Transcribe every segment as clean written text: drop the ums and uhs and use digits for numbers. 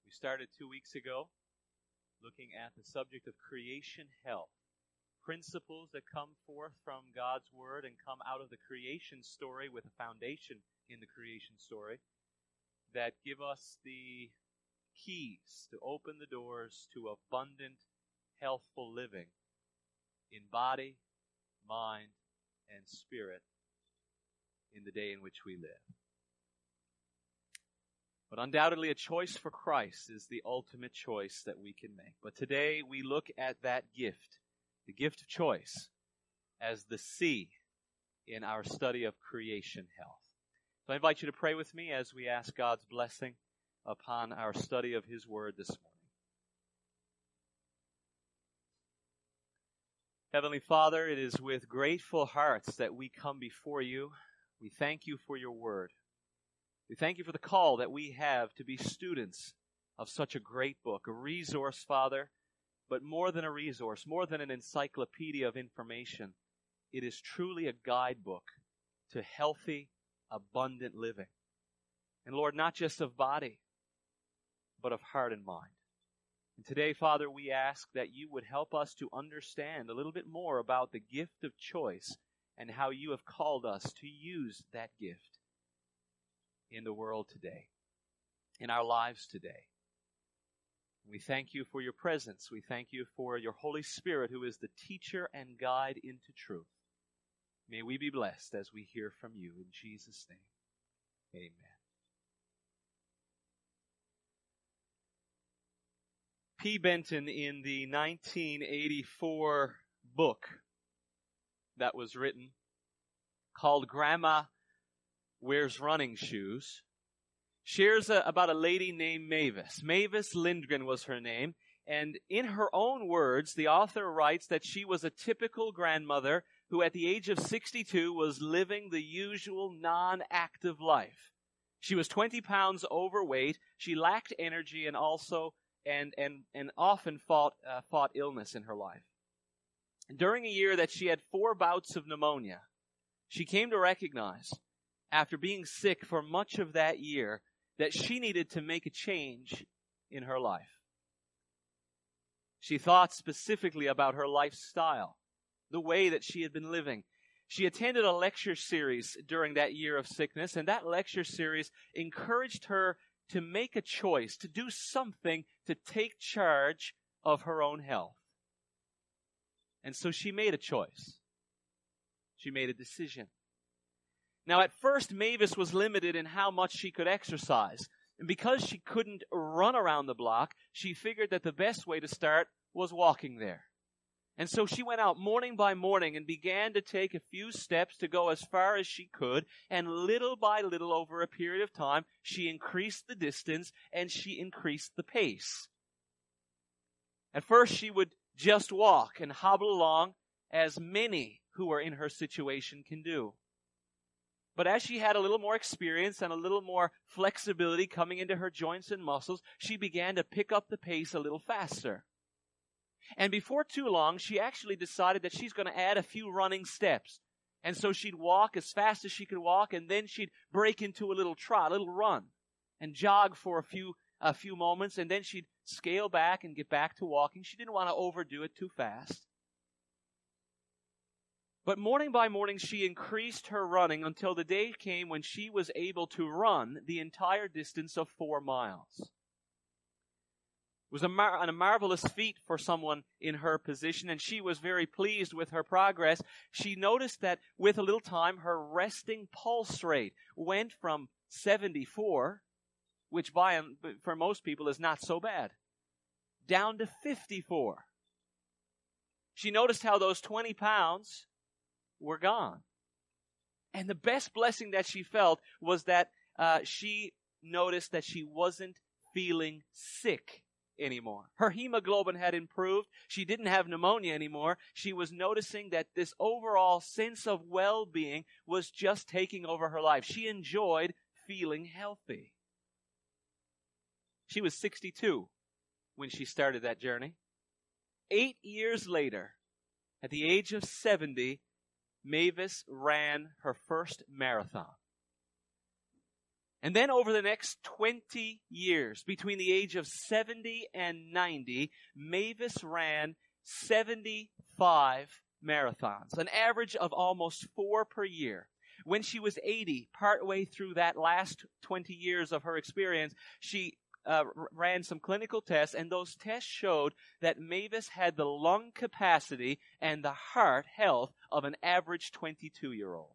We started 2 weeks ago looking at the subject of creation health. Principles that come forth from God's Word and come out of the creation story with a foundation in the creation story that give us the keys to open the doors to abundant, healthful living in body, mind, and spirit in the day in which we live. But undoubtedly, a choice for Christ is the ultimate choice that we can make. But today we look at that gift, the gift of choice, as the C in our study of creation health. So I invite you to pray with me as we ask God's blessing upon our study of His Word this morning. Heavenly Father, it is with grateful hearts that we come before you. We thank you for your Word. We thank you for the call that we have to be students of such a great book, a resource, Father, but more than a resource, more than an encyclopedia of information. It is truly a guidebook to healthy, abundant living. And Lord, not just of body, but of heart and mind. And today, Father, we ask that you would help us to understand a little bit more about the gift of choice and how you have called us to use that gift in the world today, in our lives today. We thank you for your presence. We thank you for your Holy Spirit, who is the teacher and guide into truth. May we be blessed as we hear from you. In Jesus' name, amen. P. Benton, in the 1984 book that was written called Grandma Wears Running Shoes, shares about a lady named Mavis. Mavis Lindgren was her name, and in her own words, the author writes that she was a typical grandmother who at the age of 62 was living the usual non-active life. She was 20 pounds overweight, she lacked energy, and also and often fought illness in her life. During a year that she had 4 bouts of pneumonia, she came to recognize, after being sick for much of that year, that she needed to make a change in her life. She thought specifically about her lifestyle, the way that she had been living. She attended a lecture series during that year of sickness, and that lecture series encouraged her to make a choice, to do something to take charge of her own health. And so she made a choice. She made a decision. Now, at first, Mavis was limited in how much she could exercise. And because she couldn't run around the block, she figured that the best way to start was walking there. And so she went out morning by morning and began to take a few steps to go as far as she could. And little by little, over a period of time, she increased the distance and she increased the pace. At first, she would just walk and hobble along, as many who are in her situation can do. But as she had a little more experience and a little more flexibility coming into her joints and muscles, she began to pick up the pace a little faster. And before too long, she actually decided that she's going to add a few running steps. And so she'd walk as fast as she could walk, and then she'd break into a little trot, a little run, and jog for a few moments, and then she'd scale back and get back to walking. She didn't want to overdo it too fast. But morning by morning, she increased her running until the day came when she was able to run the entire distance of 4 miles. It was a marvelous feat for someone in her position, and she was very pleased with her progress. She noticed that with a little time, her resting pulse rate went from 74, which for most people is not so bad, down to 54. She noticed how those 20 pounds were gone. And the best blessing that she felt was that she noticed that she wasn't feeling sick anymore. Her hemoglobin had improved. She didn't have pneumonia anymore. She was noticing that this overall sense of well-being was just taking over her life. She enjoyed feeling healthy. She was 62 when she started that journey. 8 years later, at the age of 70, Mavis ran her first marathon. And then over the next 20 years, between the age of 70 and 90, Mavis ran 75 marathons, an average of almost 4 per year. When she was 80, partway through that last 20 years of her experience, she ran some clinical tests, and those tests showed that Mavis had the lung capacity and the heart health of an average 22-year-old.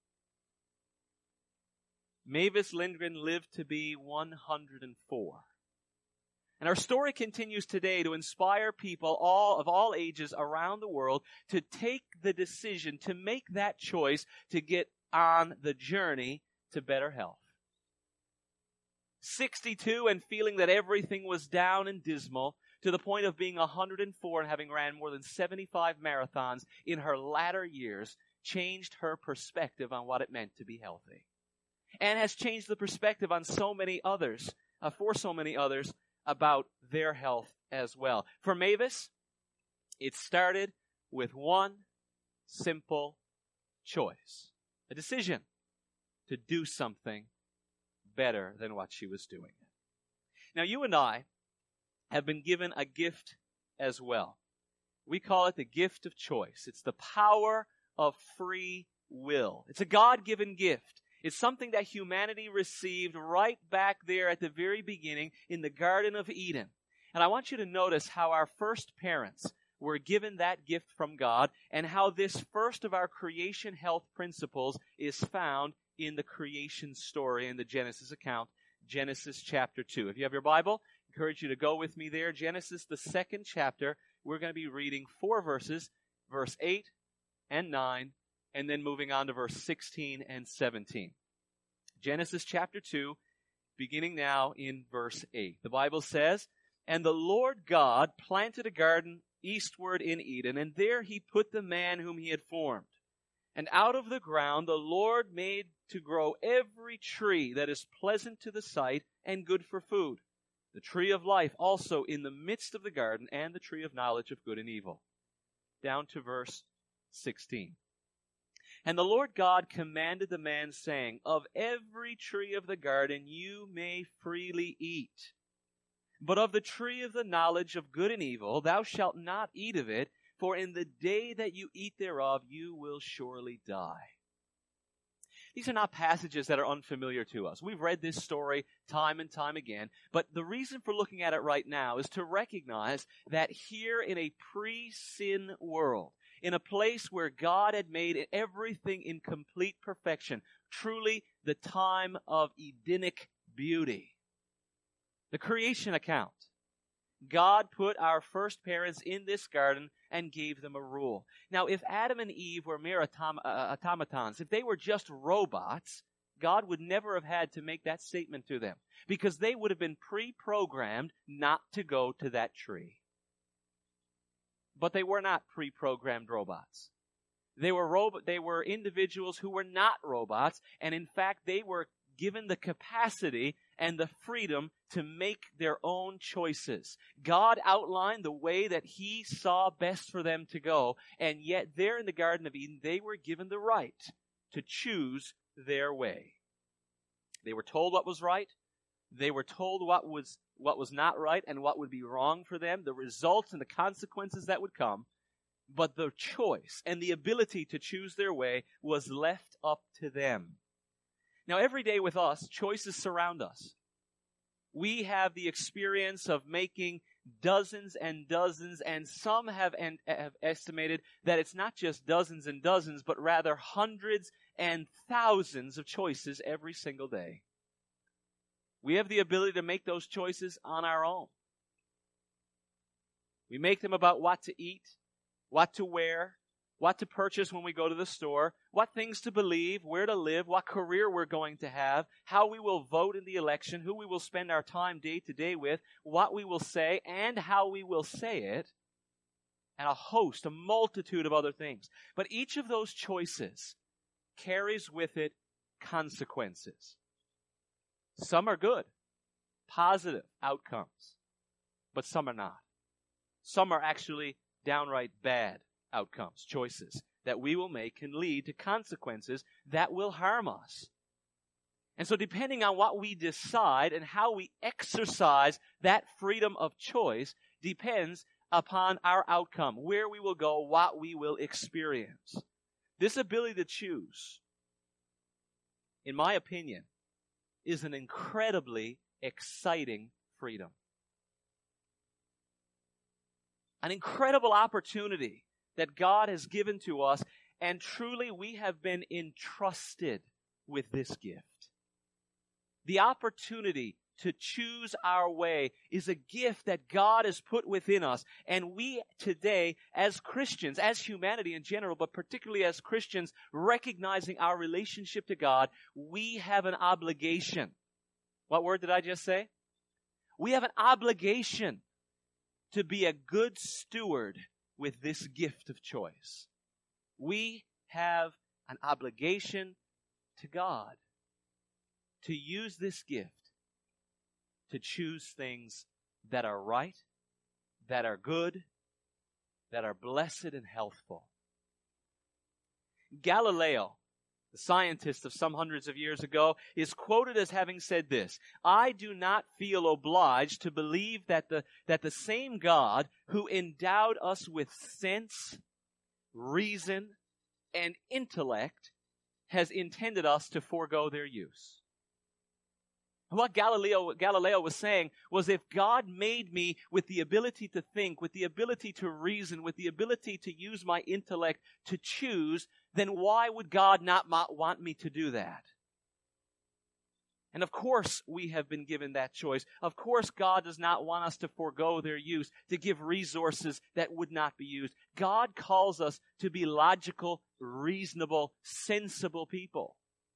Mavis Lindgren lived to be 104. And our story continues today to inspire people of all ages around the world to take the decision, to make that choice to get on the journey to better health. 62 and feeling that everything was down and dismal, to the point of being 104 and having ran more than 75 marathons in her latter years, changed her perspective on what it meant to be healthy. And has changed the perspective on so many others, for so many others, about their health as well. For Mavis, it started with one simple choice. A decision to do something better than what she was doing. Now, you and I have been given a gift as well. We call it the gift of choice. It's the power of free will. It's a God-given gift. It's something that humanity received right back there at the very beginning in the Garden of Eden. And I want you to notice how our first parents were given that gift from God, and how this first of our creation health principles is found in the creation story in the Genesis account, Genesis chapter 2. If you have your Bible, I encourage you to go with me there. Genesis, the 2nd chapter. We're going to be reading 4 verses, verse 8 and 9, and then moving on to verse 16 and 17. Genesis chapter 2, beginning now in verse 8. The Bible says, "And the Lord God planted a garden eastward in Eden, and there he put the man whom he had formed. And out of the ground the Lord made to grow every tree that is pleasant to the sight and good for food, the tree of life also in the midst of the garden, and the tree of knowledge of good and evil." Down to verse 16. "And the Lord God commanded the man, saying, Of every tree of the garden you may freely eat. But of the tree of the knowledge of good and evil thou shalt not eat of it, for in the day that you eat thereof you will surely die." These are not passages that are unfamiliar to us. We've read this story time and time again, but the reason for looking at it right now is to recognize that here in a pre-sin world, in a place where God had made everything in complete perfection, truly the time of Edenic beauty, the creation account, God put our first parents in this garden and gave them a rule. Now, if Adam and Eve were mere automatons, if they were just robots, God would never have had to make that statement to them, because they would have been pre-programmed not to go to that tree. But they were not pre-programmed robots. They were individuals who were not robots, and in fact, they were given the capacity and the freedom to make their own choices. God outlined the way that He saw best for them to go, and yet there in the Garden of Eden, they were given the right to choose their way. They were told what was right. They were told what was not right and what would be wrong for them, the results and the consequences that would come. But the choice and the ability to choose their way was left up to them. Now, every day with us, choices surround us. We have the experience of making dozens and dozens, and some have estimated that it's not just dozens and dozens, but rather hundreds and thousands of choices every single day. We have the ability to make those choices on our own. We make them about what to eat, what to wear, what to purchase when we go to the store, what things to believe, where to live, what career we're going to have, how we will vote in the election, who we will spend our time day to day with, what we will say, and how we will say it, and a multitude of other things. But each of those choices carries with it consequences. Some are good, positive outcomes, but some are not. Some are actually downright bad outcomes, choices that we will make can lead to consequences that will harm us. And so depending on what we decide and how we exercise that freedom of choice depends upon our outcome, where we will go, what we will experience. This ability to choose, in my opinion, is an incredibly exciting freedom. An incredible opportunity that God has given to us, and truly we have been entrusted with this gift. The opportunity to choose our way is a gift that God has put within us. And we today, as Christians, as humanity in general, but particularly as Christians, recognizing our relationship to God, we have an obligation. What word did I just say? We have an obligation to be a good steward with this gift of choice. We have an obligation to God to use this gift to choose things that are right, that are good, that are blessed and healthful. Galileo, the scientist of some hundreds of years ago, is quoted as having said this: "I do not feel obliged to believe that the same God who endowed us with sense, reason, and intellect has intended us to forego their use." What Galileo was saying was, if God made me with the ability to think, with the ability to reason, with the ability to use my intellect to choose, then why would God not want me to do that? And of course we have been given that choice. Of course God does not want us to forego their use, to give resources that would not be used. God calls us to be logical, reasonable, sensible people.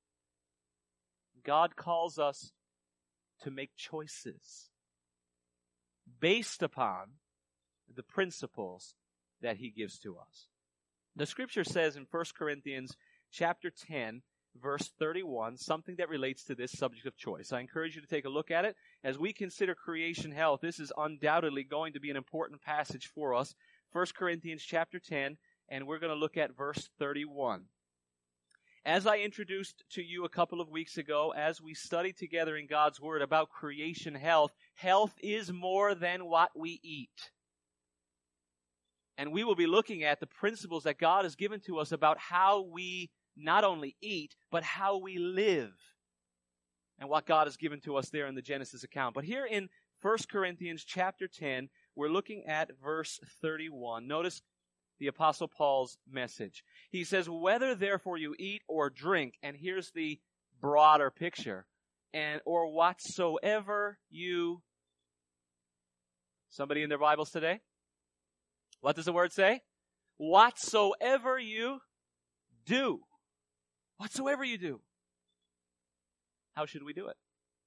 God calls us to make choices based upon the principles that He gives to us. The Scripture says in 1 Corinthians chapter 10, verse 31, something that relates to this subject of choice. I encourage you to take a look at it. As we consider creation health, this is undoubtedly going to be an important passage for us. 1 Corinthians chapter 10, and we're going to look at verse 31. As I introduced to you a couple of weeks ago, as we studied together in God's Word about creation health, health is more than what we eat. And we will be looking at the principles that God has given to us about how we not only eat, but how we live. And what God has given to us there in the Genesis account. But here in 1 Corinthians chapter 10, we're looking at verse 31. Notice the Apostle Paul's message. He says, "Whether therefore you eat or drink," and here's the broader picture, "or whatsoever you..." Somebody in their Bibles today? What does the word say? Whatsoever you do. Whatsoever you do. How should we do it?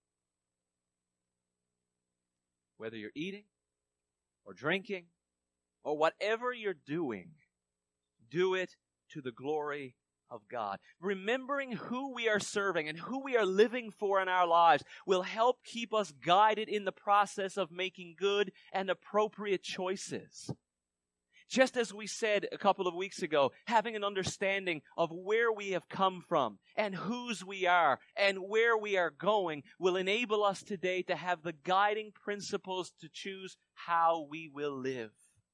Whether you're eating or drinking or whatever you're doing, do it to the glory of God. Remembering who we are serving and who we are living for in our lives will help keep us guided in the process of making good and appropriate choices. Just as we said a couple of weeks ago, having an understanding of where we have come from and whose we are and where we are going will enable us today to have the guiding principles to choose how we will live.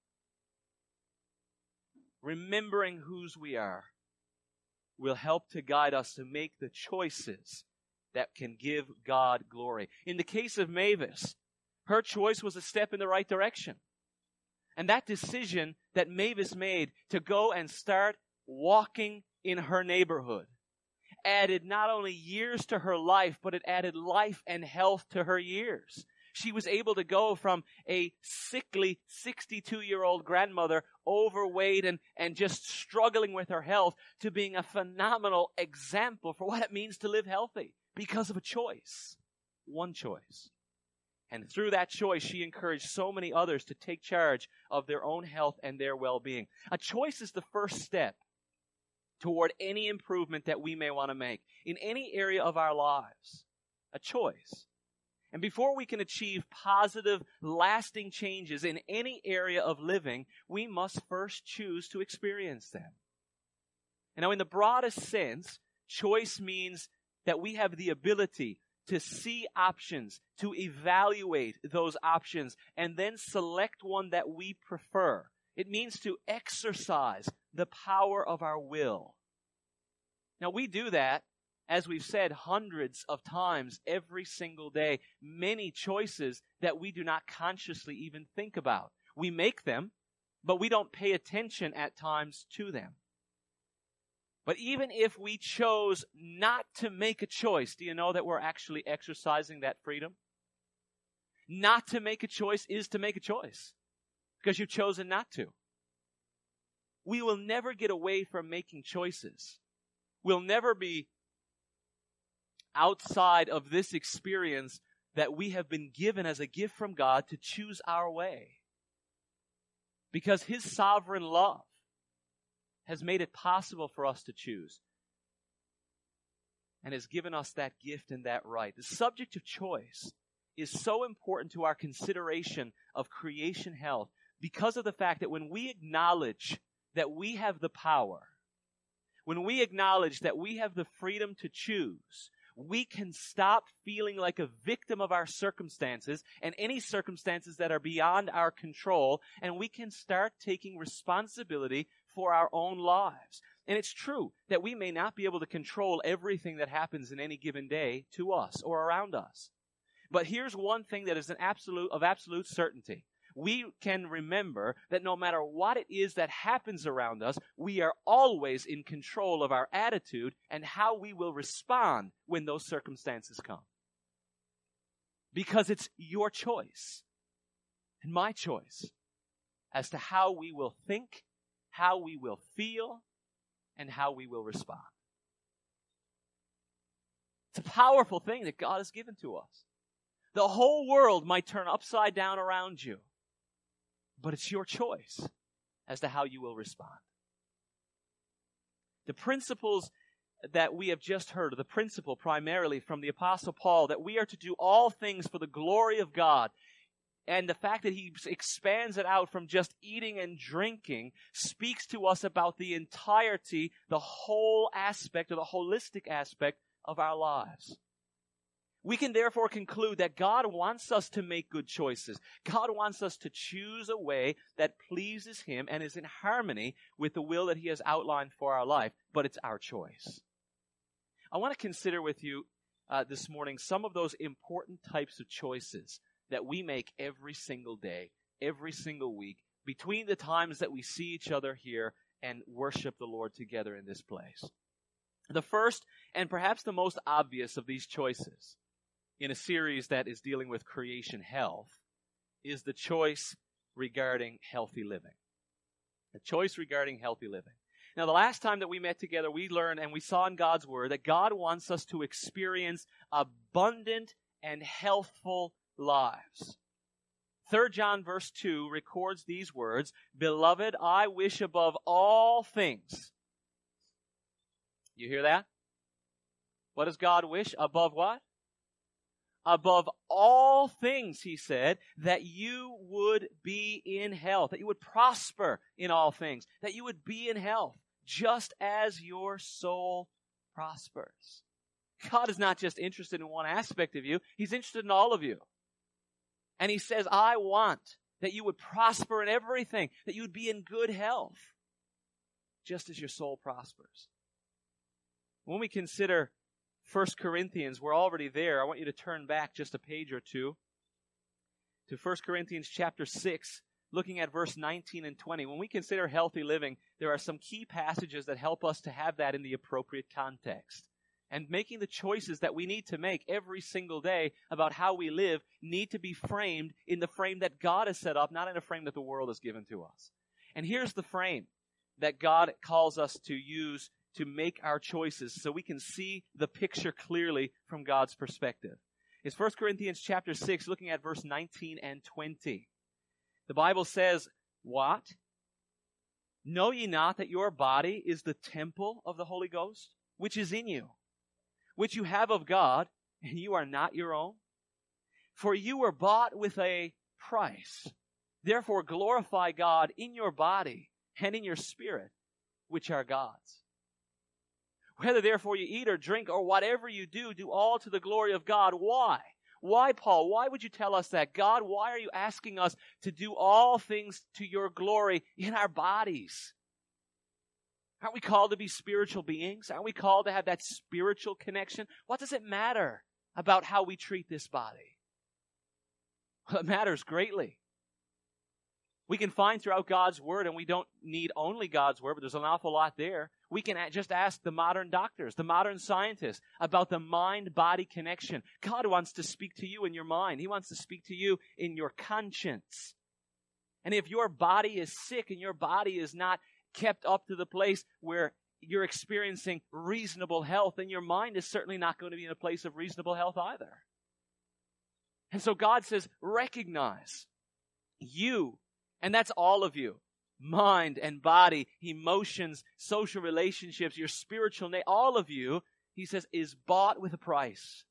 Remembering whose we are will help to guide us to make the choices that can give God glory. In the case of Mavis, her choice was a step in the right direction. And that decision that Mavis made to go and start walking in her neighborhood added not only years to her life, but it added life and health to her years. She was able to go from a sickly 62-year-old grandmother, overweight and just struggling with her health, to being a phenomenal example for what it means to live healthy because of a choice. One choice. And through that choice, she encouraged so many others to take charge of their own health and their well-being. A choice is the first step toward any improvement that we may want to make in any area of our lives. A choice. And before we can achieve positive, lasting changes in any area of living, we must first choose to experience them. And now, in the broadest sense, choice means that we have the ability to see options, to evaluate those options, and then select one that we prefer. It means to exercise the power of our will. Now, we do that, as we've said, hundreds of times every single day. Many choices that we do not consciously even think about. We make them, but we don't pay attention at times to them. But even if we chose not to make a choice, do you know that we're actually exercising that freedom? Not to make a choice is to make a choice, because you've chosen not to. We will never get away from making choices. We'll never be outside of this experience that we have been given as a gift from God to choose our way. Because His sovereign love has made it possible for us to choose and has given us that gift and that right. The subject of choice is so important to our consideration of creation health because of the fact that when we acknowledge that we have the power, when we acknowledge that we have the freedom to choose, we can stop feeling like a victim of our circumstances and any circumstances that are beyond our control, and we can start taking responsibility for our own lives. And it's true that we may not be able to control everything that happens in any given day to us or around us. But here's one thing that is of absolute certainty. We can remember that no matter what it is that happens around us, we are always in control of our attitude and how we will respond when those circumstances come. Because it's your choice and my choice as to how we will think, how we will feel, and how we will respond. It's a powerful thing that God has given to us. The whole world might turn upside down around you, but it's your choice as to how you will respond. The principles that we have just heard, the principle primarily from the Apostle Paul, that we are to do all things for the glory of God, and the fact that he expands it out from just eating and drinking speaks to us about the entirety, the whole aspect, or the holistic aspect of our lives. We can therefore conclude that God wants us to make good choices. God wants us to choose a way that pleases Him and is in harmony with the will that He has outlined for our life, but it's our choice. I want to consider with you this morning some of those important types of choices that we make every single day, every single week, between the times that we see each other here and worship the Lord together in this place. The first, and perhaps the most obvious of these choices, in a series that is dealing with creation health, is the choice regarding healthy living. The choice regarding healthy living. Now, the last time that we met together, we learned and we saw in God's Word that God wants us to experience abundant and healthful lives. 3 John verse 2 records these words, "Beloved, I wish above all things." You hear that? What does God wish? Above what? Above all things, he said, that you would be in health, that you would prosper in all things, that you would be in health, just as your soul prospers. God is not just interested in one aspect of you, He's interested in all of you. And He says, I want that you would prosper in everything, that you would be in good health, just as your soul prospers. When we consider 1 Corinthians, we're already there. I want you to turn back just a page or two to 1 Corinthians chapter 6, looking at verse 19 and 20. When we consider healthy living, there are some key passages that help us to have that in the appropriate context. And making the choices that we need to make every single day about how we live need to be framed in the frame that God has set up, not in a frame that the world has given to us. And here's the frame that God calls us to use to make our choices so we can see the picture clearly from God's perspective. It's 1 Corinthians chapter 6, looking at verse 19 and 20. The Bible says, what? Know ye not that your body is the temple of the Holy Ghost, which is in you, which you have of God, and you are not your own? For you were bought with a price. Therefore glorify God in your body and in your spirit, which are God's. Whether therefore you eat or drink or whatever you do, do all to the glory of God. Why? Why, Paul? Why would you tell us that? God, why are you asking us to do all things to your glory in our bodies? Aren't we called to be spiritual beings? Aren't we called to have that spiritual connection? What does it matter about how we treat this body? Well, it matters greatly. We can find throughout God's Word, and we don't need only God's Word, but there's an awful lot there. We can just ask the modern doctors, the modern scientists, about the mind-body connection. God wants to speak to you in your mind. He wants to speak to you in your conscience. And if your body is sick and your body is not kept up to the place where you're experiencing reasonable health, then your mind is certainly not going to be in a place of reasonable health either. And so God says, recognize you, and that's all of you, mind and body, emotions, social relationships, your spiritual nature, all of you, he says, is bought with a price.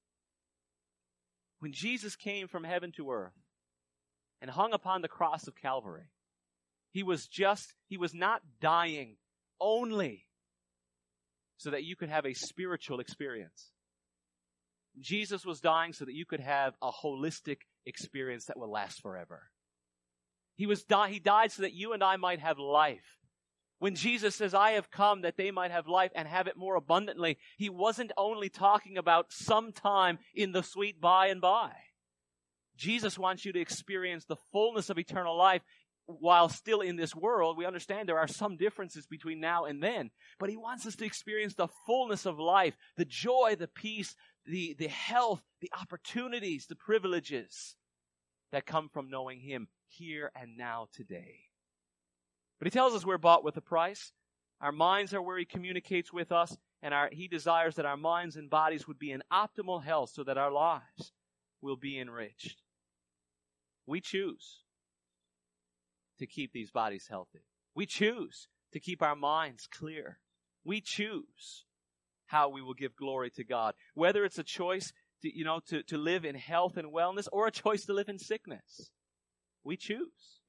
When Jesus came from heaven to earth and hung upon the cross of Calvary, he was not dying only so that you could have a spiritual experience. Jesus was dying so that you could have a holistic experience that will last forever. He died so that you and I might have life. When Jesus says, I have come that they might have life and have it more abundantly, he wasn't only talking about sometime in the sweet by and by. Jesus wants you to experience the fullness of eternal life while still in this world. We understand there are some differences between now and then, but he wants us to experience the fullness of life, the joy, the peace, the health, the opportunities, the privileges that come from knowing him here and now today. But he tells us we're bought with a price. Our minds are where he communicates with us, and he desires that our minds and bodies would be in optimal health so that our lives will be enriched. We choose to keep these bodies healthy. We choose to keep our minds clear. We choose how we will give glory to God. Whether it's a choice to live in health and wellness or a choice to live in sickness. We choose.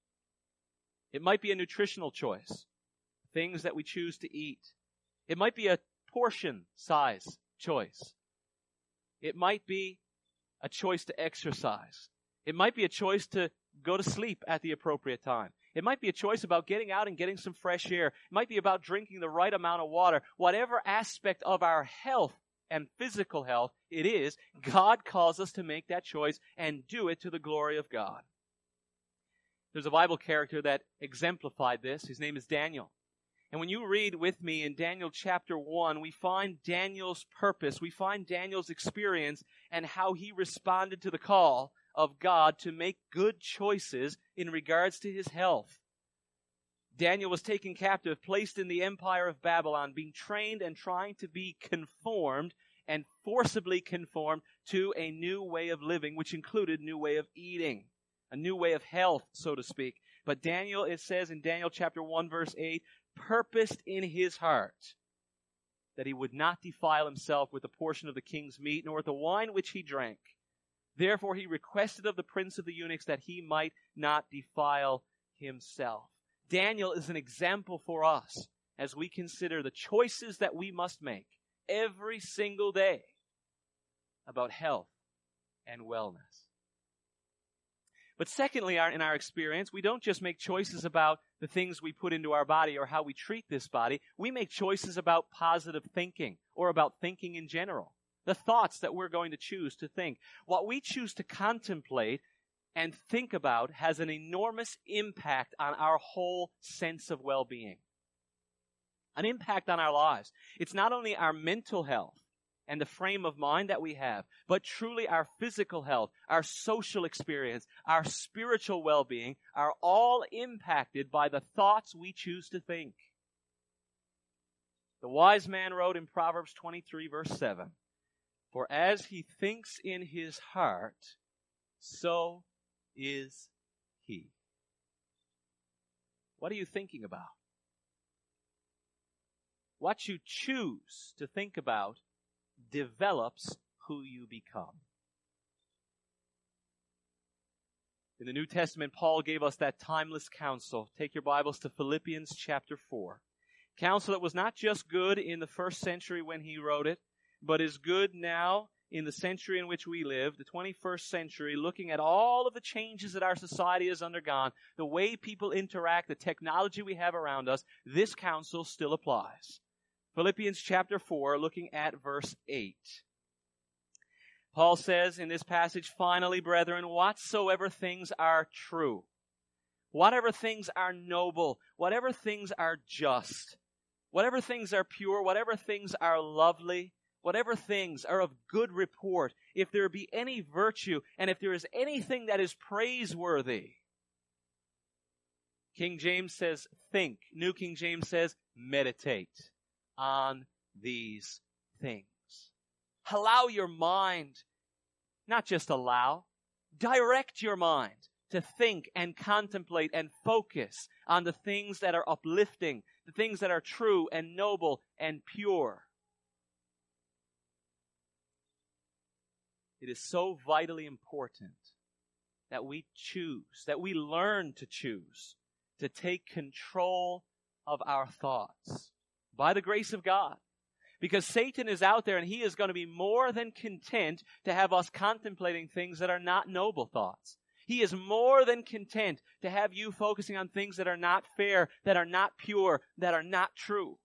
It might be a nutritional choice, things that we choose to eat. It might be a portion size choice. It might be a choice to exercise. It might be a choice to go to sleep at the appropriate time. It might be a choice about getting out and getting some fresh air. It might be about drinking the right amount of water. Whatever aspect of our health and physical health it is, God calls us to make that choice and do it to the glory of God. There's a Bible character that exemplified this. His name is Daniel. And when you read with me in Daniel chapter 1, we find Daniel's purpose. We find Daniel's experience and how he responded to the call of God to make good choices in regards to his health. Daniel was taken captive, placed in the empire of Babylon, being trained and trying to be conformed and forcibly conformed to a new way of living, which included a new way of eating, a new way of health, so to speak. But Daniel, it says in Daniel chapter 1, verse 8, purposed in his heart that he would not defile himself with a portion of the king's meat, nor with the wine which he drank. Therefore he requested of the prince of the eunuchs that he might not defile himself. Daniel is an example for us as we consider the choices that we must make every single day about health and wellness. But secondly, in our experience, we don't just make choices about the things we put into our body or how we treat this body. We make choices about positive thinking or about thinking in general. The thoughts that we're going to choose to think. What we choose to contemplate and think about has an enormous impact on our whole sense of well-being. An impact on our lives. It's not only our mental health and the frame of mind that we have, but truly our physical health, our social experience, our spiritual well-being are all impacted by the thoughts we choose to think. The wise man wrote in Proverbs 23, verse 7, "For as he thinks in his heart, so is he." What are you thinking about? What you choose to think about develops who you become. In the New Testament, Paul gave us that timeless counsel. Take your Bibles to Philippians chapter 4. Counsel that was not just good in the first century when he wrote it, but is good now in the century in which we live, the 21st century, looking at all of the changes that our society has undergone, the way people interact, the technology we have around us. This counsel still applies. Philippians chapter 4, looking at verse 8. Paul says in this passage, "Finally, brethren, whatsoever things are true, whatever things are noble, whatever things are just, whatever things are pure, whatever things are lovely, whatever things are of good report, if there be any virtue, and if there is anything that is praiseworthy." King James says think. New King James says meditate on these things. Allow your mind, not just allow, direct your mind to think and contemplate and focus on the things that are uplifting, the things that are true and noble and pure. It is so vitally important that we choose, that we learn to choose, to take control of our thoughts by the grace of God. Because Satan is out there and he is going to be more than content to have us contemplating things that are not noble thoughts. He is more than content to have you focusing on things that are not fair, that are not pure, that are not true.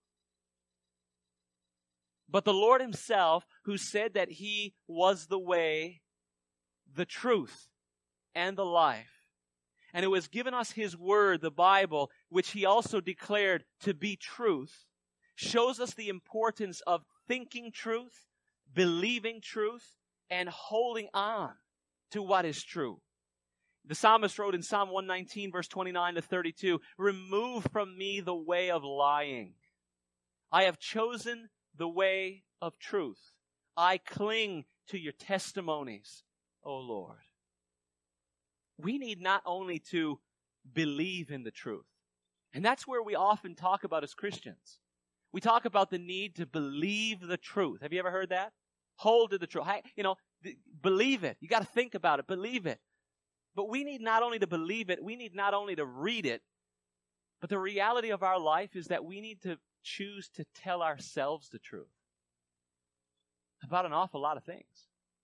But the Lord himself, who said that he was the way, the truth, and the life, and who has given us his word, the Bible, which he also declared to be truth, shows us the importance of thinking truth, believing truth, and holding on to what is true. The psalmist wrote in Psalm 119, verse 29 to 32, "Remove from me the way of lying. I have chosen the way of truth. I cling to your testimonies, O Lord." We need not only to believe in the truth, and that's where we often talk about as Christians. We talk about the need to believe the truth. Have you ever heard that? Hold to the truth. Believe it. You got to think about it. Believe it. But we need not only to believe it, we need not only to read it, but the reality of our life is that we need to choose to tell ourselves the truth about an awful lot of things.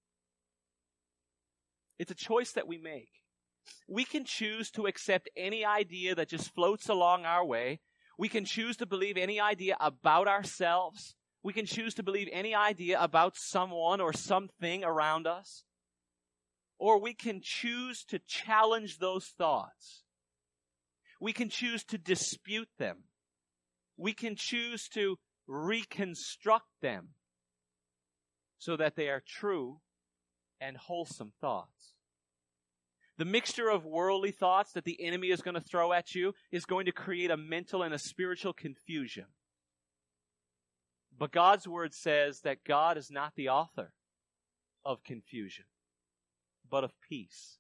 It's a choice that we make. We can choose to accept any idea that just floats along our way. We can choose to believe any idea about ourselves. We can choose to believe any idea about someone or something around us. Or we can choose to challenge those thoughts. We can choose to dispute them. We can choose to reconstruct them so that they are true and wholesome thoughts. The mixture of worldly thoughts that the enemy is going to throw at you is going to create a mental and a spiritual confusion. But God's word says that God is not the author of confusion, but of peace.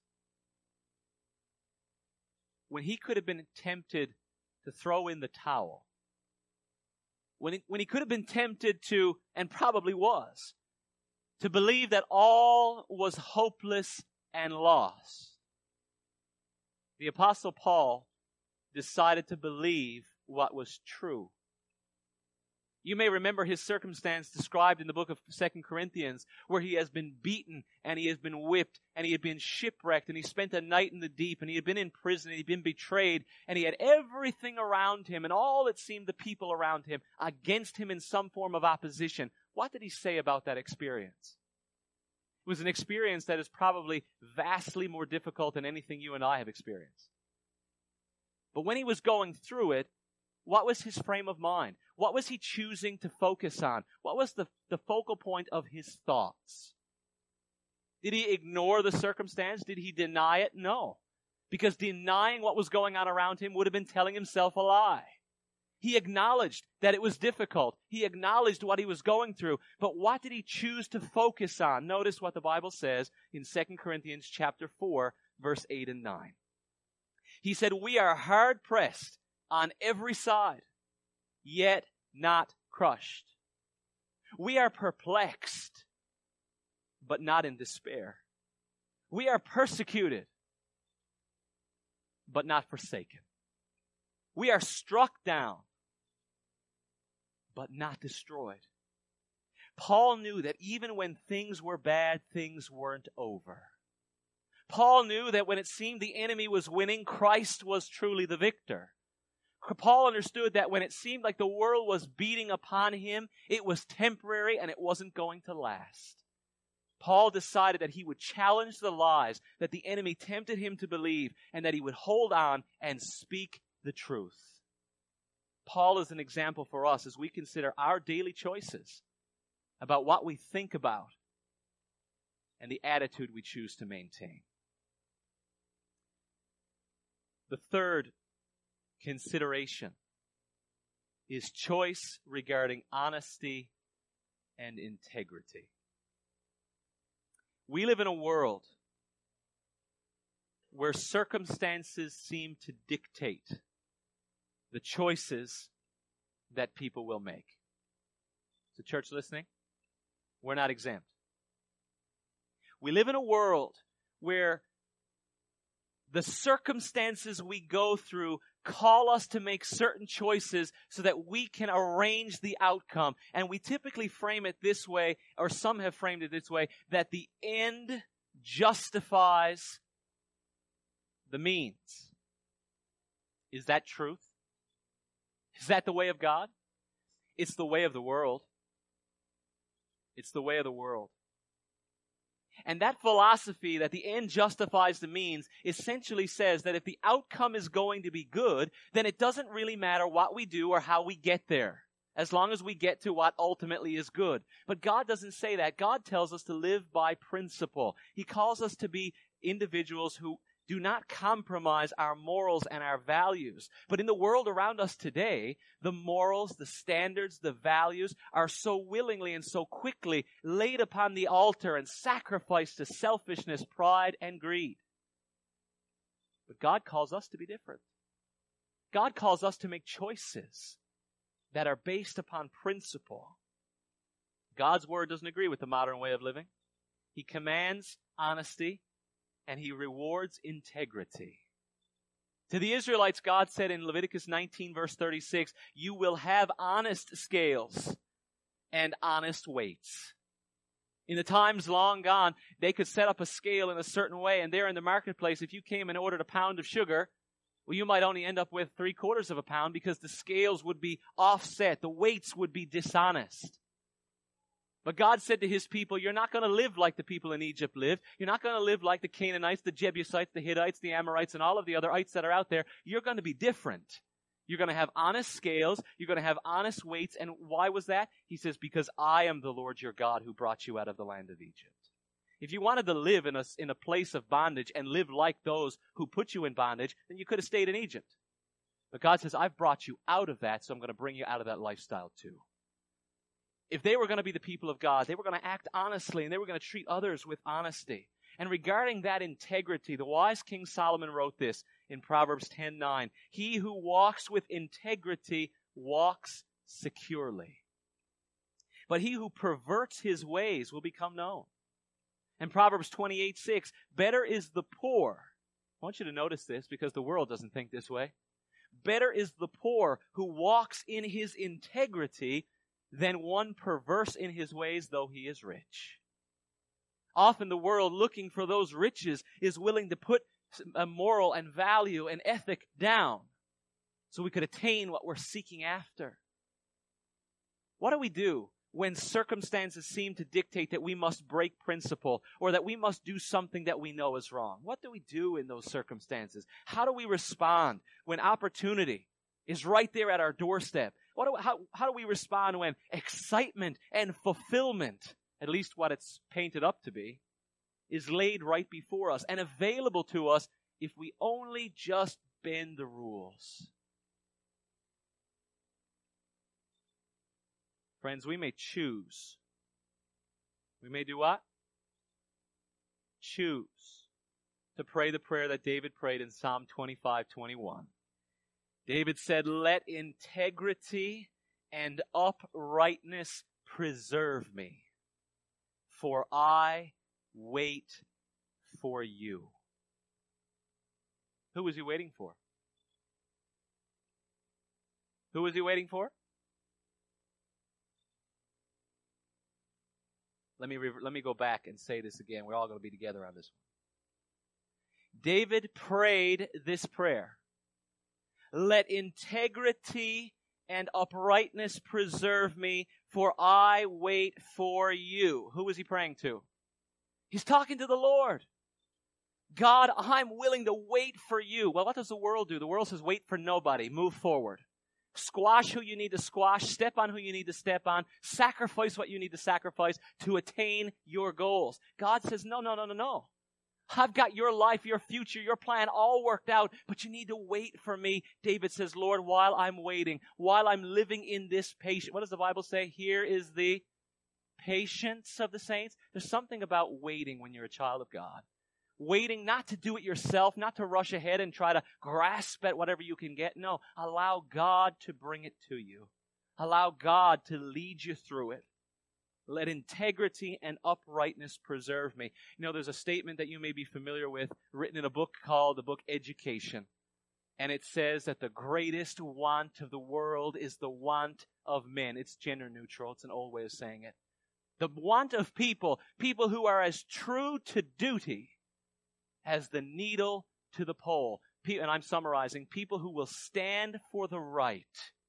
When he could have been tempted to throw in the towel, when he could have been tempted to, and probably was, to believe that all was hopeless and lost, the Apostle Paul decided to believe what was true. You may remember his circumstance described in the book of 2 Corinthians, where he has been beaten and he has been whipped and he had been shipwrecked and he spent a night in the deep and he had been in prison and he had been betrayed and he had everything around him and all it seemed the people around him against him in some form of opposition. What did he say about that experience? It was an experience that is probably vastly more difficult than anything you and I have experienced. But when he was going through it, what was his frame of mind? What was he choosing to focus on? What was the focal point of his thoughts? Did he ignore the circumstance? Did he deny it? No. Because denying what was going on around him would have been telling himself a lie. He acknowledged that it was difficult. He acknowledged what he was going through. But what did he choose to focus on? Notice what the Bible says in 2 Corinthians chapter 4, verse 8 and 9. He said, "We are hard pressed on every side, yet not crushed. We are perplexed, but not in despair. We are persecuted, but not forsaken. We are struck down, but not destroyed. Paul knew that even when things were bad, things weren't over. Paul knew that when it seemed the enemy was winning, Christ was truly the victor. Paul understood that when it seemed like the world was beating upon him, it was temporary and it wasn't going to last. Paul decided that he would challenge the lies that the enemy tempted him to believe and that he would hold on and speak the truth. Paul is an example for us as we consider our daily choices about what we think about and the attitude we choose to maintain. The third consideration is choice regarding honesty and integrity. We live in a world where circumstances seem to dictate the choices that people will make. Is the church listening? We're not exempt. We live in a world where the circumstances we go through call us to make certain choices so that we can arrange the outcome. And we typically frame it this way, or some have framed it this way, that the end justifies the means. Is that truth? Is that the way of God? It's the way of the world. It's the way of the world. And that philosophy that the end justifies the means essentially says that if the outcome is going to be good, then it doesn't really matter what we do or how we get there, as long as we get to what ultimately is good. But God doesn't say that. God tells us to live by principle. He calls us to be individuals who do not compromise our morals and our values. But in the world around us today, the morals, the standards, the values are so willingly and so quickly laid upon the altar and sacrificed to selfishness, pride, and greed. But God calls us to be different. God calls us to make choices that are based upon principle. God's word doesn't agree with the modern way of living. He commands honesty, and he rewards integrity. To the Israelites, God said in Leviticus 19, verse 36, you will have honest scales and honest weights. In the times long gone, they could set up a scale in a certain way, and there in the marketplace, if you came and ordered a pound of sugar, well, you might only end up with 3/4 of a pound because the scales would be offset. The weights would be dishonest. But God said to his people, you're not going to live like the people in Egypt lived. You're not going to live like the Canaanites, the Jebusites, the Hittites, the Amorites, and all of the other ites that are out there. You're going to be different. You're going to have honest scales. You're going to have honest weights. And why was that? He says, because I am the Lord your God who brought you out of the land of Egypt. If you wanted to live in a place of bondage and live like those who put you in bondage, then you could have stayed in Egypt. But God says, I've brought you out of that, so I'm going to bring you out of that lifestyle too. If they were going to be the people of God, they were going to act honestly and they were going to treat others with honesty. And regarding that integrity, the wise King Solomon wrote this in Proverbs 10:9. He who walks with integrity walks securely. But he who perverts his ways will become known. And Proverbs 28:6, better is the poor. I want you to notice this because the world doesn't think this way. Better is the poor who walks in his integrity than one perverse in his ways, though he is rich. Often the world, looking for those riches, is willing to put a moral and value and ethic down so we could attain what we're seeking after. What do we do when circumstances seem to dictate that we must break principle or that we must do something that we know is wrong? What do we do in those circumstances? How do we respond when opportunity is right there at our doorstep? How do we respond when excitement and fulfillment, at least what it's painted up to be, is laid right before us and available to us if we only just bend the rules? Friends, we may choose. We may do what? Choose to pray the prayer that David prayed in Psalm 25:21. David said, let integrity and uprightness preserve me, for I wait for you. Who was he waiting for? Who was he waiting for? Let me go back and say this again. We're all going to be together on this one. David prayed this prayer. Let integrity and uprightness preserve me, for I wait for you. Who was he praying to? He's talking to the Lord. God, I'm willing to wait for you. Well, what does the world do? The world says wait for nobody. Move forward. Squash who you need to squash. Step on who you need to step on. Sacrifice what you need to sacrifice to attain your goals. God says, no. I've got your life, your future, your plan all worked out, but you need to wait for me. David says, Lord, while I'm waiting, while I'm living in this patience. What does the Bible say? Here is the patience of the saints. There's something about waiting when you're a child of God. Waiting not to do it yourself, not to rush ahead and try to grasp at whatever you can get. No, allow God to bring it to you. Allow God to lead you through it. Let integrity and uprightness preserve me. You know, there's a statement that you may be familiar with, written in a book called the book Education. And it says that the greatest want of the world is the want of men. It's gender neutral. It's an old way of saying it. The want of people who are as true to duty as the needle to the pole. And I'm summarizing, people who will stand for the right,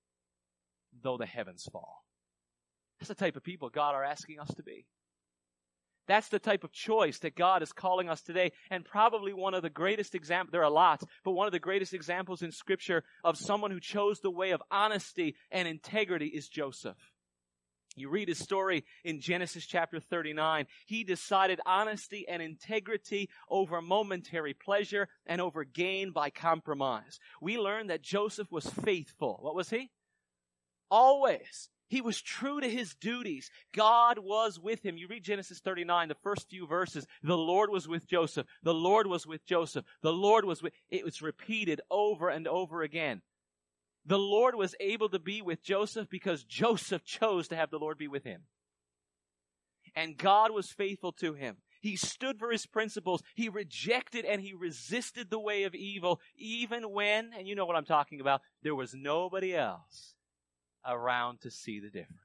though the heavens fall. That's the type of people God are asking us to be. That's the type of choice that God is calling us today. And probably one of the greatest examples, there are lots, but one of the greatest examples in Scripture of someone who chose the way of honesty and integrity is Joseph. You read his story in Genesis chapter 39. He decided honesty and integrity over momentary pleasure and over gain by compromise. We learn that Joseph was faithful. What was he? Always. He was true to his duties. God was with him. You read Genesis 39, the first few verses. The Lord was with Joseph. The Lord was with Joseph. The Lord was with... It was repeated over and over again. The Lord was able to be with Joseph because Joseph chose to have the Lord be with him. And God was faithful to him. He stood for his principles. He rejected and he resisted the way of evil, even when, and you know what I'm talking about, there was nobody else around to see the difference.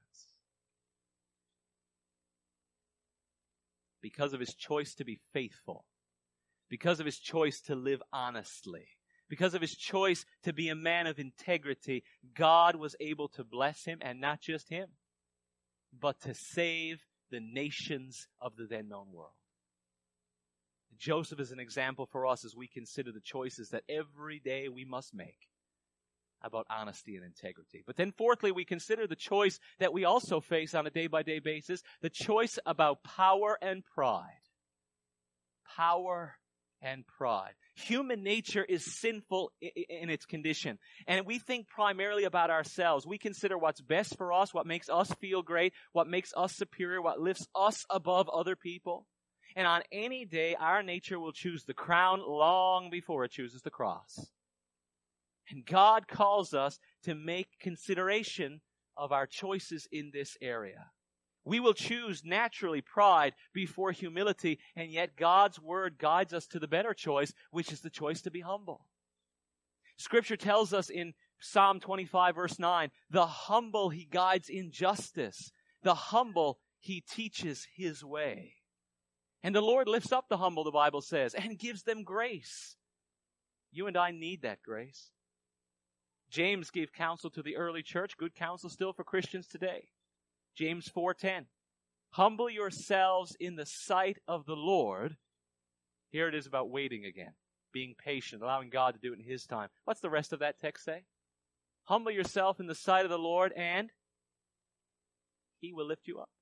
Because of his choice to be faithful, because of his choice to live honestly, because of his choice to be a man of integrity, God was able to bless him, and not just him, but to save the nations of the then known world. Joseph is an example for us as we consider the choices that every day we must make about honesty and integrity. But then fourthly, we consider the choice that we also face on a day-by-day basis, the choice about power and pride. Power and pride. Human nature is sinful in its condition. And we think primarily about ourselves. We consider what's best for us, what makes us feel great, what makes us superior, what lifts us above other people. And on any day, our nature will choose the crown long before it chooses the cross. And God calls us to make consideration of our choices in this area. We will choose naturally pride before humility, and yet God's word guides us to the better choice, which is the choice to be humble. Scripture tells us in Psalm 25 verse 9, the humble he guides in justice. The humble he teaches his way. And the Lord lifts up the humble, the Bible says, and gives them grace. You and I need that grace. James gave counsel to the early church, good counsel still for Christians today. James 4:10. Humble yourselves in the sight of the Lord. Here it is about waiting again, being patient, allowing God to do it in his time. What's the rest of that text say? Humble yourself in the sight of the Lord and he will lift you up.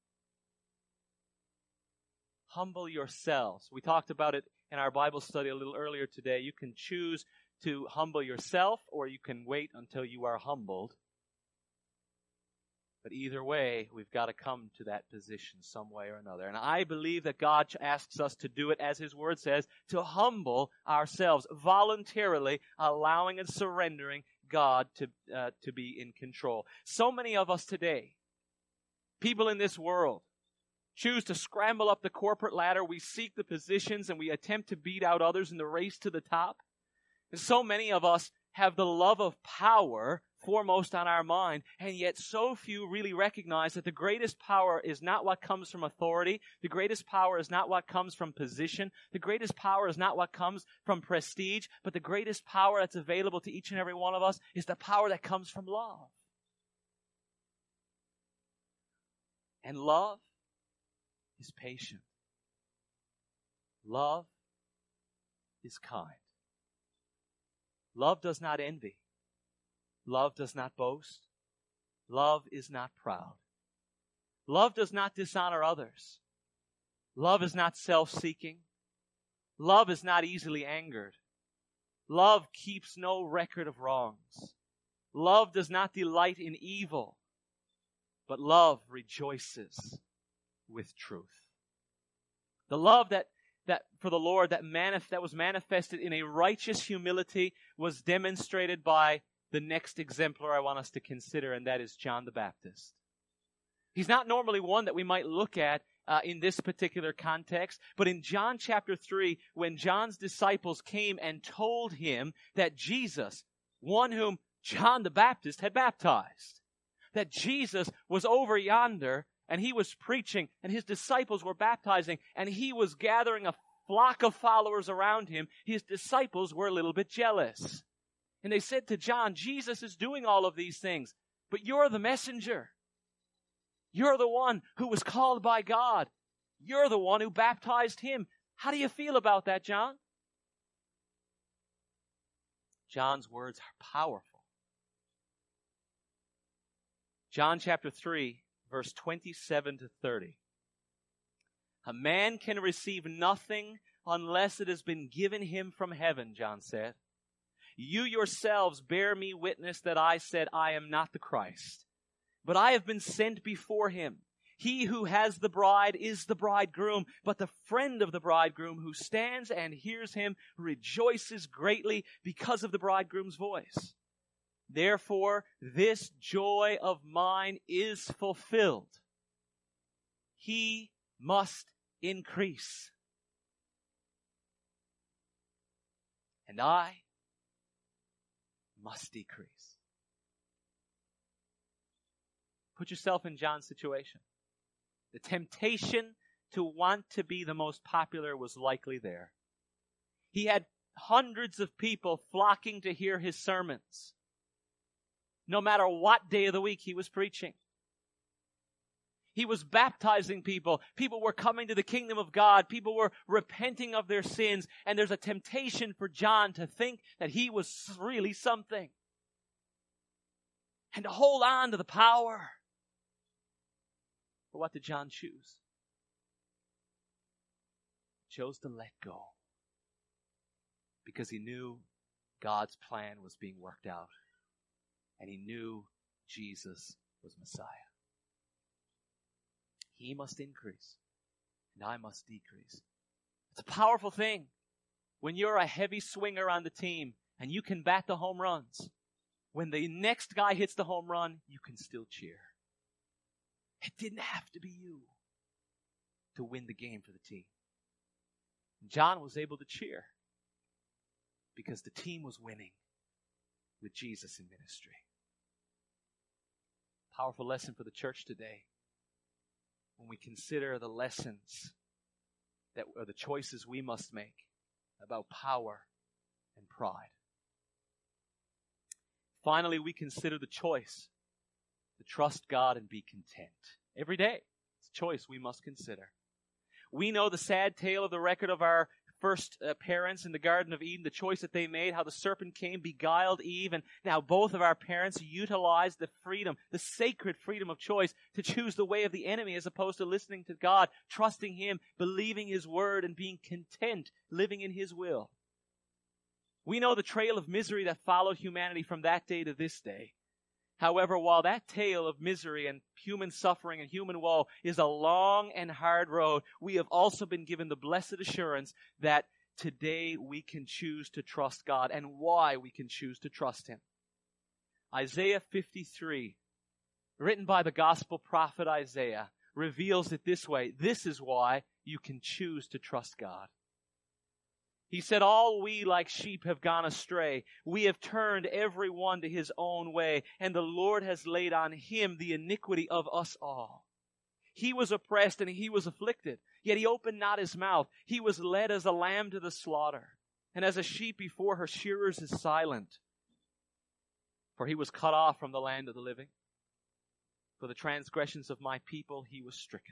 Humble yourselves. We talked about it in our Bible study a little earlier today. You can choose to humble yourself, or you can wait until you are humbled. But either way, we've got to come to that position some way or another. And I believe that God asks us to do it, as his word says, to humble ourselves, voluntarily allowing and surrendering God to be in control. So many of us today, people in this world, choose to scramble up the corporate ladder. We seek the positions and we attempt to beat out others in the race to the top. And so many of us have the love of power foremost on our mind, and yet so few really recognize that the greatest power is not what comes from authority. The greatest power is not what comes from position. The greatest power is not what comes from prestige, but the greatest power that's available to each and every one of us is the power that comes from love. And love is patient. Love is kind. Love does not envy. Love does not boast. Love is not proud. Love does not dishonor others. Love is not self-seeking. Love is not easily angered. Love keeps no record of wrongs. Love does not delight in evil, but love rejoices with truth. The love that for the Lord that was manifested in a righteous humility was demonstrated by the next exemplar I want us to consider, and that is John the Baptist. He's not normally one that we might look at in this particular context, but in John chapter 3, when John's disciples came and told him that Jesus, one whom John the Baptist had baptized, that Jesus was over yonder and he was preaching and his disciples were baptizing and he was gathering a flock of followers around him, his disciples were a little bit jealous. And they said to John, Jesus is doing all of these things, but you're the messenger. You're the one who was called by God. You're the one who baptized him. How do you feel about that, John? John's words are powerful. John chapter 3, verse 27 to 30. A man can receive nothing unless it has been given him from heaven, John said. You yourselves bear me witness that I said I am not the Christ, but I have been sent before him. He who has the bride is the bridegroom, but the friend of the bridegroom who stands and hears him rejoices greatly because of the bridegroom's voice. Therefore, this joy of mine is fulfilled. He must increase, and I must decrease. Put yourself in John's situation. The temptation to want to be the most popular was likely there. He had hundreds of people flocking to hear his sermons, no matter what day of the week he was preaching. He was baptizing people. People were coming to the kingdom of God. People were repenting of their sins. And there's a temptation for John to think that he was really something, and to hold on to the power. But what did John choose? He chose to let go, because he knew God's plan was being worked out, and he knew Jesus was Messiah. He must increase, and I must decrease. It's a powerful thing when you're a heavy swinger on the team and you can bat the home runs. When the next guy hits the home run, you can still cheer. It didn't have to be you to win the game for the team. John was able to cheer because the team was winning with Jesus in ministry. Powerful lesson for the church today. When we consider the lessons that are the choices we must make about power and pride. Finally, we consider the choice to trust God and be content. Every day, it's a choice we must consider. We know the sad tale of the record of our first parents in the Garden of Eden, the choice that they made, how the serpent came, beguiled Eve, and now both of our parents utilized the freedom, the sacred freedom of choice to choose the way of the enemy as opposed to listening to God, trusting Him, believing His word, and being content, living in His will. We know the trail of misery that followed humanity from that day to this day. However, while that tale of misery and human suffering and human woe is a long and hard road, we have also been given the blessed assurance that today we can choose to trust God, and why we can choose to trust Him. Isaiah 53, written by the gospel prophet Isaiah, reveals it this way. This is why you can choose to trust God. He said, all we like sheep have gone astray. We have turned every one to his own way, and the Lord has laid on him the iniquity of us all. He was oppressed and he was afflicted, yet he opened not his mouth. He was led as a lamb to the slaughter, and as a sheep before her shearers is silent. For he was cut off from the land of the living. For the transgressions of my people he was stricken.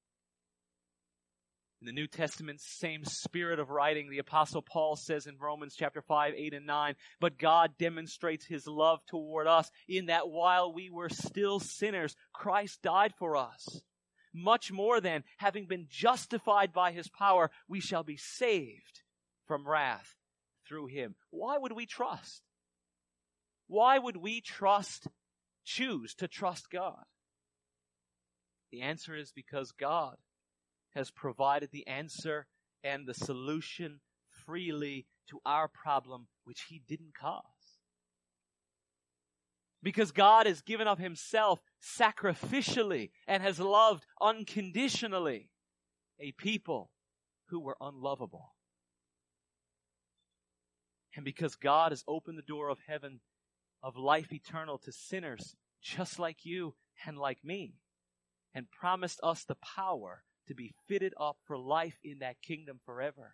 In the New Testament, same spirit of writing, the Apostle Paul says in Romans chapter 5, 8, and 9, but God demonstrates his love toward us in that while we were still sinners, Christ died for us. Much more then, having been justified by his power, we shall be saved from wrath through him. Why would we trust? Why would we choose to trust God? The answer is because God has provided the answer and the solution freely to our problem, which he didn't cause. Because God has given of himself sacrificially and has loved unconditionally a people who were unlovable. And because God has opened the door of heaven, of life eternal to sinners just like you and like me, and promised us the power to be fitted up for life in that kingdom forever.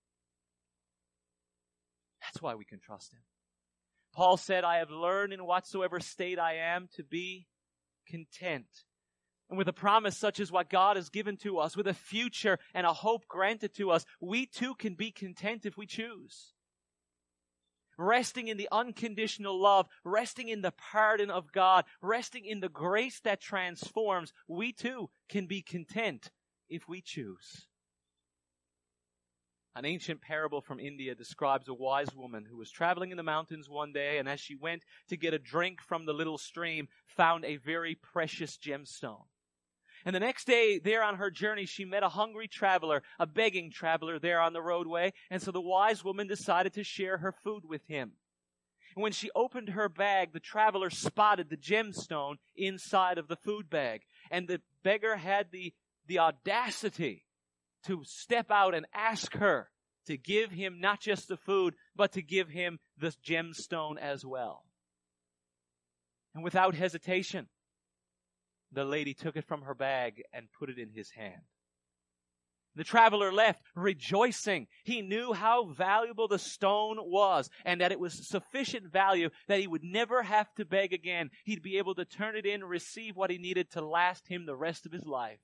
That's why we can trust him. Paul said, I have learned in whatsoever state I am to be content. And with a promise such as what God has given to us, with a future and a hope granted to us, we too can be content if we choose. Resting in the unconditional love, resting in the pardon of God, resting in the grace that transforms, we too can be content if we choose. An ancient parable from India describes a wise woman who was traveling in the mountains one day, and as she went to get a drink from the little stream, found a very precious gemstone. And the next day, there on her journey, she met a hungry traveler, a begging traveler there on the roadway, and so the wise woman decided to share her food with him. And when she opened her bag, the traveler spotted the gemstone inside of the food bag, and the beggar had the audacity to step out and ask her to give him not just the food, but to give him the gemstone as well. And without hesitation, the lady took it from her bag and put it in his hand. The traveler left rejoicing. He knew how valuable the stone was and that it was sufficient value that he would never have to beg again. He'd be able to turn it in, receive what he needed to last him the rest of his life.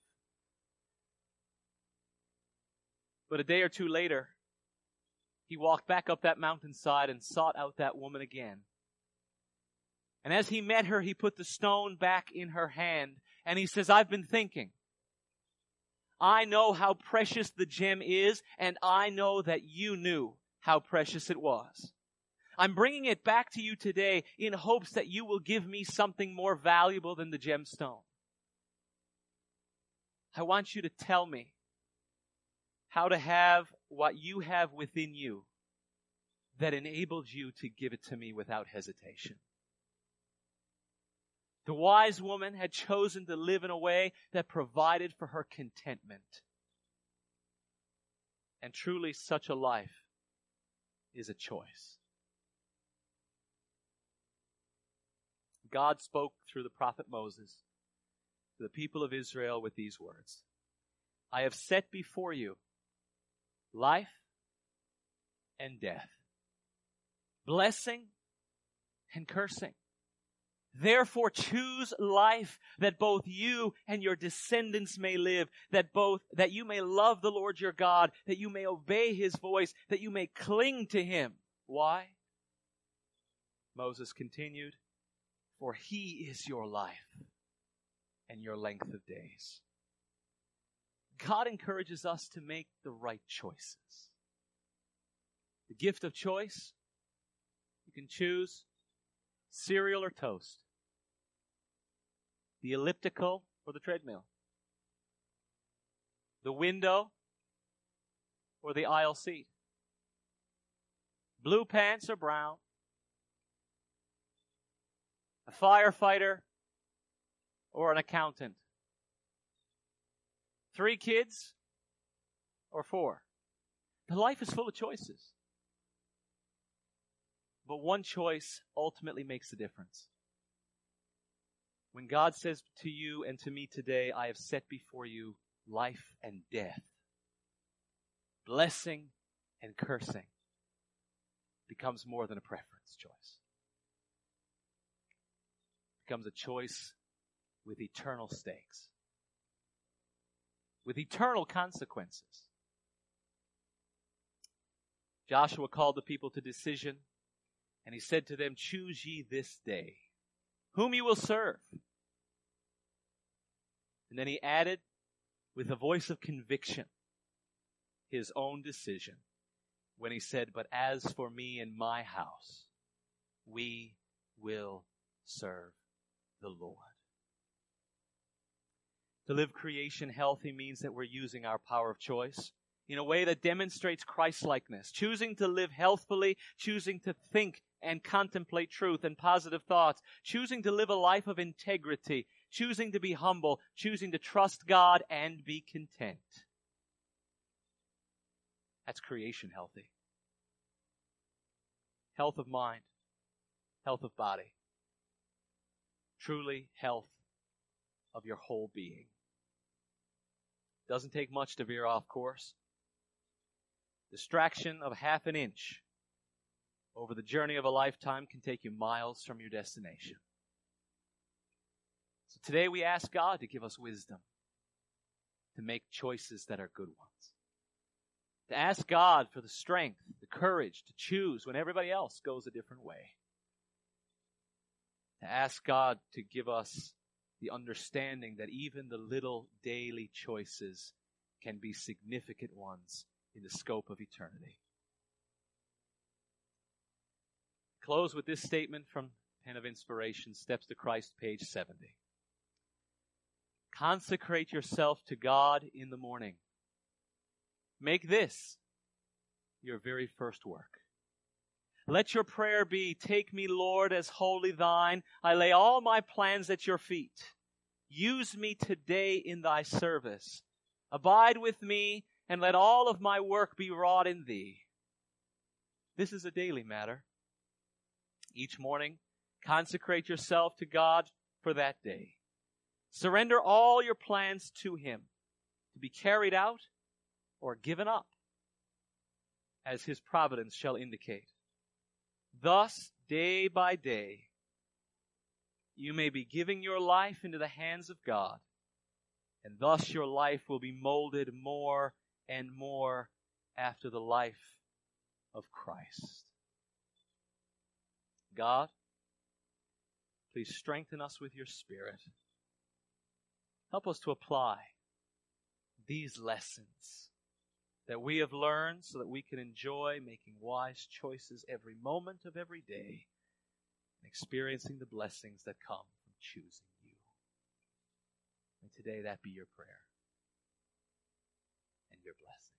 But a day or two later, he walked back up that mountainside and sought out that woman again. And as he met her, he put the stone back in her hand, and he says, I've been thinking. I know how precious the gem is, and I know that you knew how precious it was. I'm bringing it back to you today in hopes that you will give me something more valuable than the gemstone. I want you to tell me how to have what you have within you that enabled you to give it to me without hesitation. The wise woman had chosen to live in a way that provided for her contentment. And truly, such a life is a choice. God spoke through the prophet Moses to the people of Israel with these words. I have set before you life and death, blessing and cursing. Therefore choose life that both you and your descendants may live, that you may love the Lord your God, that you may obey his voice, that you may cling to him. Why? Moses continued, for he is your life and your length of days. God encourages us to make the right choices. The gift of choice, you can choose cereal or toast, the elliptical or the treadmill, the window or the aisle seat, blue pants or brown, a firefighter or an accountant, 3 kids or 4, But life is full of choices. But one choice ultimately makes a difference. When God says to you and to me today, I have set before you life and death, blessing and cursing, becomes more than a preference choice. It becomes a choice with eternal stakes, with eternal consequences. Joshua called the people to decision, and he said to them, choose ye this day whom you will serve. And then he added, with a voice of conviction, his own decision when he said, but as for me and my house, we will serve the Lord. To live creation healthy means that we're using our power of choice in a way that demonstrates Christ-likeness, choosing to live healthfully, choosing to think and contemplate truth and positive thoughts, choosing to live a life of integrity, choosing to be humble, choosing to trust God and be content. That's creation healthy. Health of mind, health of body. Truly health of your whole being. Doesn't take much to veer off course. Distraction of half an inch over the journey of a lifetime can take you miles from your destination. So today we ask God to give us wisdom to make choices that are good ones. To ask God for the strength, the courage to choose when everybody else goes a different way. To ask God to give us the understanding that even the little daily choices can be significant ones in the scope of eternity. Close with this statement from Pen of Inspiration, Steps to Christ, page 70. Consecrate yourself to God in the morning. Make this your very first work. Let your prayer be, take me, Lord, as wholly thine. I lay all my plans at your feet. Use me today in thy service. Abide with me, and let all of my work be wrought in thee. This is a daily matter. Each morning, consecrate yourself to God for that day. Surrender all your plans to him to be carried out or given up as his providence shall indicate. Thus, day by day, you may be giving your life into the hands of God, and thus your life will be molded more and more after the life of Christ. God, please strengthen us with your Spirit. Help us to apply these lessons that we have learned so that we can enjoy making wise choices every moment of every day and experiencing the blessings that come from choosing you. May today that be your prayer and your blessing.